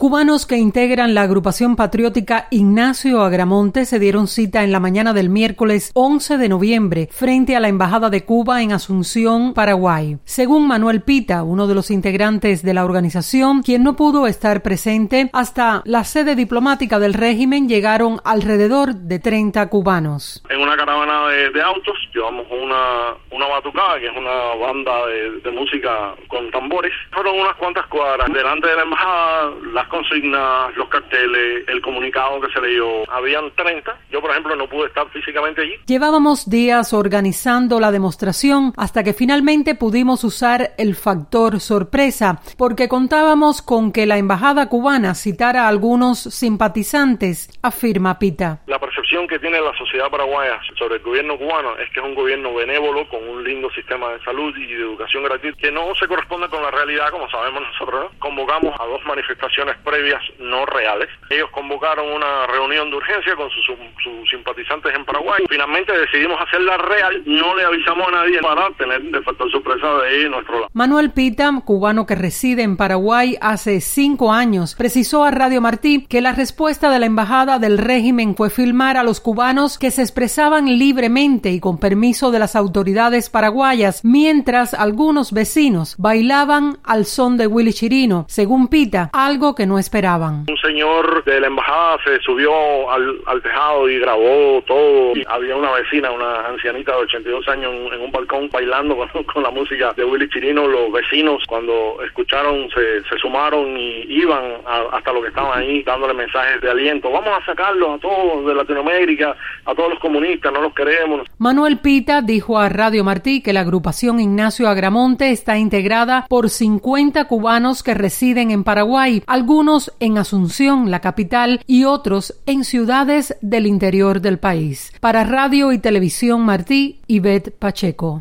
Cubanos que integran la agrupación patriótica Ignacio Agramonte se dieron cita en la mañana del miércoles 11 de noviembre frente a la Embajada de Cuba en Asunción, Paraguay. Según Manuel Pita, uno de los integrantes de la organización, quien no pudo estar presente, hasta la sede diplomática del régimen llegaron alrededor de 30 cubanos. En una caravana de autos llevamos una batucada, que es una banda de música con tambores. Fueron unas cuantas cuadras delante de la embajada, las consignas, los carteles, el comunicado que se leyó. Habían 30. Yo, por ejemplo, no pude estar físicamente allí. Llevábamos días organizando la demostración hasta que finalmente pudimos usar el factor sorpresa, porque contábamos con que la embajada cubana citara a algunos simpatizantes, afirma Pita. La percepción que tiene la sociedad paraguaya sobre el gobierno cubano es que es un gobierno benévolo con un lindo sistema de salud y de educación gratuita que no se corresponde con la realidad, como sabemos nosotros, ¿no? Convocamos a 2 manifestaciones previas no reales. Ellos convocaron una reunión de urgencia con sus simpatizantes en Paraguay. Finalmente decidimos hacerla real, no le avisamos a nadie para tener de factor sorpresa de nuestro lado. Manuel Pita, cubano que reside en Paraguay hace 5 años, precisó a Radio Martí que la respuesta de la embajada del régimen fue filmar a los cubanos que se expresaban libremente y con permiso de las autoridades paraguayas, mientras algunos vecinos bailaban al son de Willy Chirino, según Pita, algo que no esperaban. Un señor de la embajada se subió al tejado y grabó todo. Y había una vecina, una ancianita de 82 años en un balcón bailando con la música de Willy Chirino. Los vecinos, cuando escucharon, se sumaron y iban hasta los que estaban ahí dándole mensajes de aliento. Vamos a sacarlos a todos de Latinoamérica, a todos los comunistas, no los queremos. Manuel Pita dijo a Radio Martí que la agrupación Ignacio Agramonte está integrada por 50 cubanos que residen en Paraguay, algunos en Asunción, la capital, y otros en ciudades del interior del país. Para Radio y Televisión Martí, Ivette Pacheco.